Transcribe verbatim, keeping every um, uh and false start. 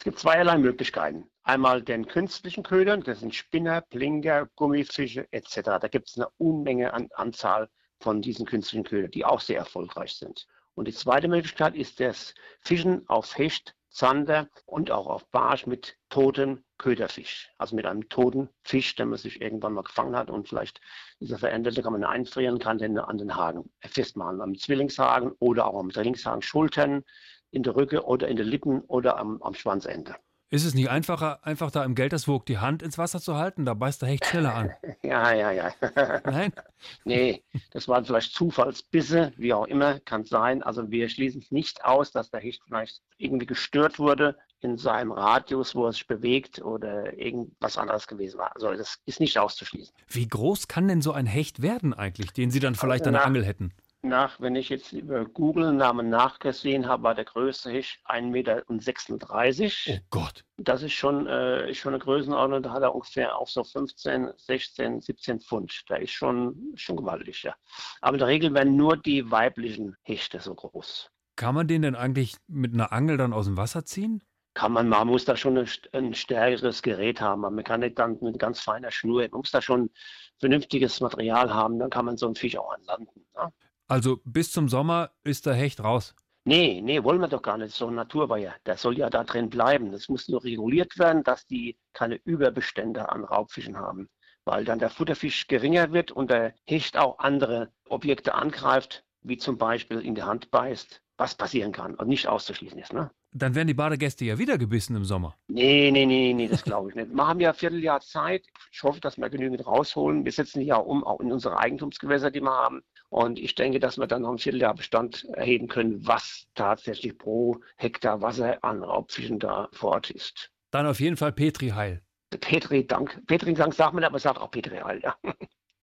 gibt zweierlei Möglichkeiten. Einmal den künstlichen Ködern, das sind Spinner, Blinker, Gummifische et cetera. Da gibt es eine Unmenge an Anzahl von diesen künstlichen Ködern, die auch sehr erfolgreich sind. Und die zweite Möglichkeit ist das Fischen auf Hecht, Zander und auch auf Barsch mit totem Köderfisch. Also mit einem toten Fisch, den man sich irgendwann mal gefangen hat und vielleicht ist er verändert, da kann man ihn einfrieren, kann den an den Haken festmachen, am Zwillingshaken oder auch am Drillingshaken, Schultern, in der Rücke oder in den Lippen oder am, am Schwanzende. Ist es nicht einfacher, einfach da im Gelterswurg die Hand ins Wasser zu halten? Da beißt der Hecht schneller an. Ja, ja, ja. Nein? Nee, das waren vielleicht Zufallsbisse, wie auch immer, kann sein. Also wir schließen es nicht aus, dass der Hecht vielleicht irgendwie gestört wurde in seinem Radius, wo er sich bewegt oder irgendwas anderes gewesen war. Also das ist nicht auszuschließen. Wie groß kann denn so ein Hecht werden eigentlich, den Sie dann vielleicht Also an der nach- Angel hätten? Nach, wenn ich jetzt über Google-Namen nachgesehen habe, war der größte Hecht ein Meter sechsunddreißig. Oh Gott. Das ist schon, äh, ist schon eine Größenordnung, da hat er ungefähr auch so fünfzehn, sechzehn, siebzehn Pfund. Der ist schon, schon gewaltig, ja. Aber in der Regel werden nur die weiblichen Hechte so groß. Kann man den denn eigentlich mit einer Angel dann aus dem Wasser ziehen? Kann man, man muss da schon ein, ein stärkeres Gerät haben. Man kann nicht dann mit ganz feiner Schnur, man muss da schon vernünftiges Material haben, dann kann man so einen Fisch auch anlanden. Ne? Also bis zum Sommer ist der Hecht raus. Nee, nee, wollen wir doch gar nicht. So ein Naturweiher. Der soll ja da drin bleiben. Das muss nur reguliert werden, dass die keine Überbestände an Raubfischen haben. Weil dann der Futterfisch geringer wird und der Hecht auch andere Objekte angreift, wie zum Beispiel in die Hand beißt, was passieren kann und nicht auszuschließen ist. Ne? Dann werden die Badegäste ja wieder gebissen im Sommer. Nee, nee, nee, nee, das glaube ich nicht. Wir haben ja ein Vierteljahr Zeit. Ich hoffe, dass wir genügend rausholen. Wir setzen die ja um, auch in unsere Eigentumsgewässer, die wir haben. Und ich denke, dass wir dann noch ein Vierteljahr Bestand erheben können, was tatsächlich pro Hektar Wasser an Raubfischen da vor Ort ist. Dann auf jeden Fall Petri Heil. Petri Dank. Petri Dank sagt man, aber sagt auch Petri Heil, ja.